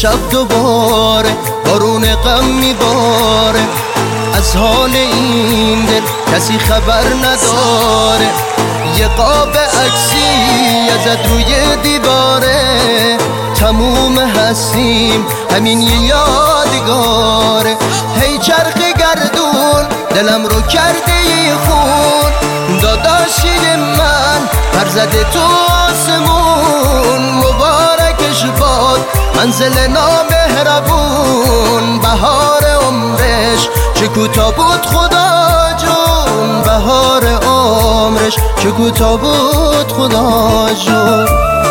شب دوباره بارون غم میباره، از حال این دل کسی خبر نداره. یه قاب عکسی ازت روی دیواره، تموم هستیم همین یه یادگاره. هی چرخ گردون دلم رو کرده یه خون، داداشی من پر زده تو آسمون. مبارکش باد منزل نامهربون، بهار عمرش چه کوتاه بود خدا جون، بهار عمرش چه کوتاه بود خدا جون.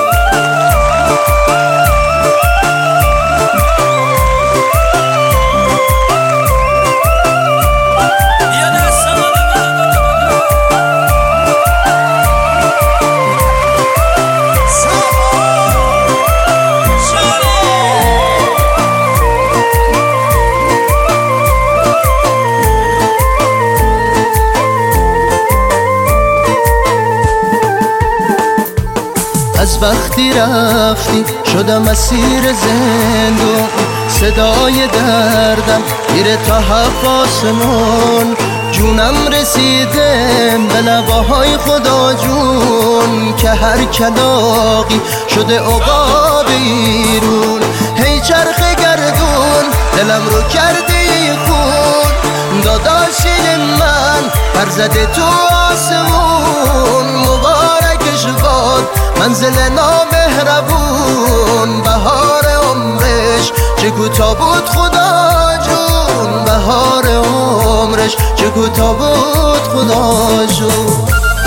از وقتی رفتی شدم اسیر زندون، صدای دردم میره تا هفت آسمون. جونم رسیده به لباهای خدا جون، که هر کلاغی شده عقاب ایرون. هی چرخ گردون دلم رو کرده خون، داداشی من پر زده تو آسمون. مبارکش باد منزل نامهربون، بهار عمرش چه کوتاه بود خدا جون، بهار عمرش چه کوتاه بود خدا جون.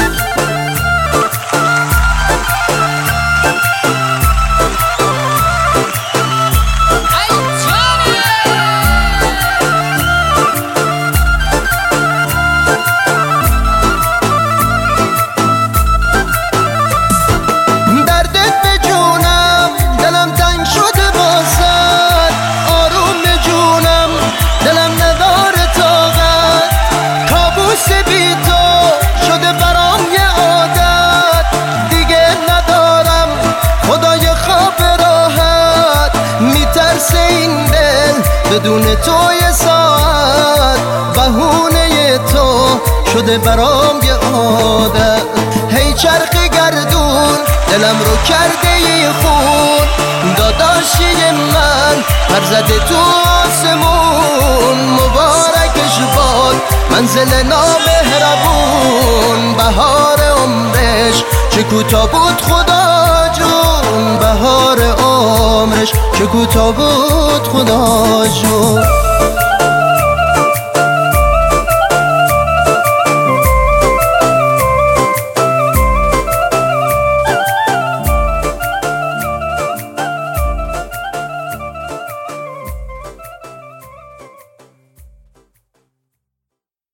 بدون تو یه ساعت بهونه تو شده برام یه عادت. هی چرخ گردون دلم رو کرده یه خون، داداشی من پر زده تو آسمون. مبارکش باد منزل نامهربون، بهار عمرش چه کوتاه بود خدا جون، بهار عمرش چه کوتاه بود خدا جون.